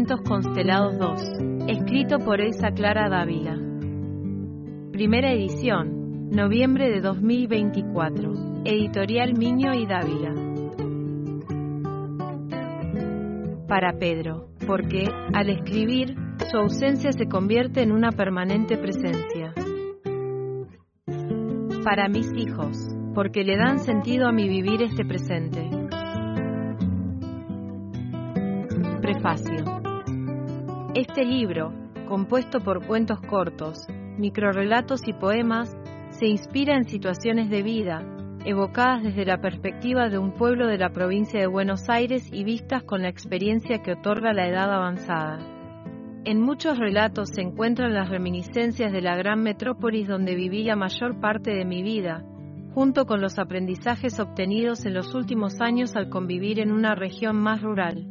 Cuentos constelados 2, escrito por Elsa Clara Dávila. Primera edición, noviembre de 2024, editorial Miño y Dávila. Para Pedro, porque, al escribir, su ausencia se convierte en una permanente presencia. Para mis hijos, porque le dan sentido a mi vivir este presente. Prefacio. Este libro, compuesto por cuentos cortos, microrrelatos y poemas, se inspira en situaciones de vida, evocadas desde la perspectiva de un pueblo de la provincia de Buenos Aires y vistas con la experiencia que otorga la edad avanzada. En muchos relatos se encuentran las reminiscencias de la gran metrópolis donde viví la mayor parte de mi vida, junto con los aprendizajes obtenidos en los últimos años al convivir en una región más rural.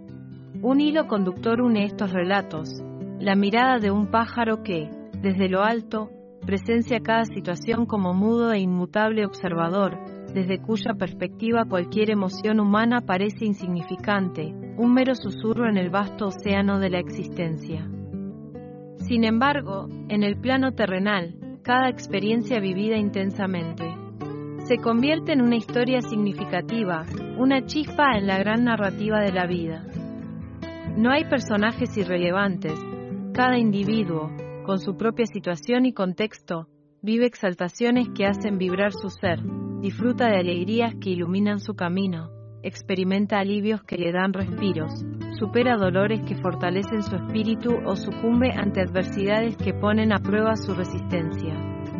Un hilo conductor une estos relatos, la mirada de un pájaro que, desde lo alto, presencia cada situación como mudo e inmutable observador, desde cuya perspectiva cualquier emoción humana parece insignificante, un mero susurro en el vasto océano de la existencia. Sin embargo, en el plano terrenal, cada experiencia vivida intensamente se convierte en una historia significativa, una chispa en la gran narrativa de la vida. No hay personajes irrelevantes, cada individuo, con su propia situación y contexto, vive exaltaciones que hacen vibrar su ser, disfruta de alegrías que iluminan su camino, experimenta alivios que le dan respiros, supera dolores que fortalecen su espíritu o sucumbe ante adversidades que ponen a prueba su resistencia.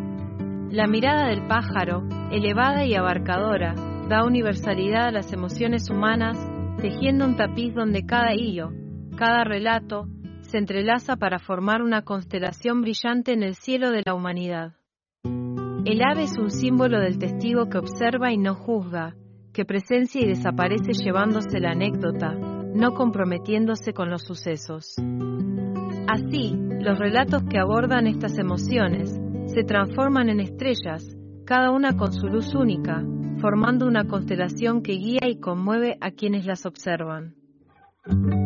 La mirada del pájaro, elevada y abarcadora, da universalidad a las emociones humanas, tejiendo un tapiz donde cada hilo, cada relato, se entrelaza para formar una constelación brillante en el cielo de la humanidad. El ave es un símbolo del testigo que observa y no juzga, que presencia y desaparece llevándose la anécdota, no comprometiéndose con los sucesos. Así, los relatos que abordan estas emociones se transforman en estrellas, cada una con su luz única, formando una constelación que guía y conmueve a quienes las observan.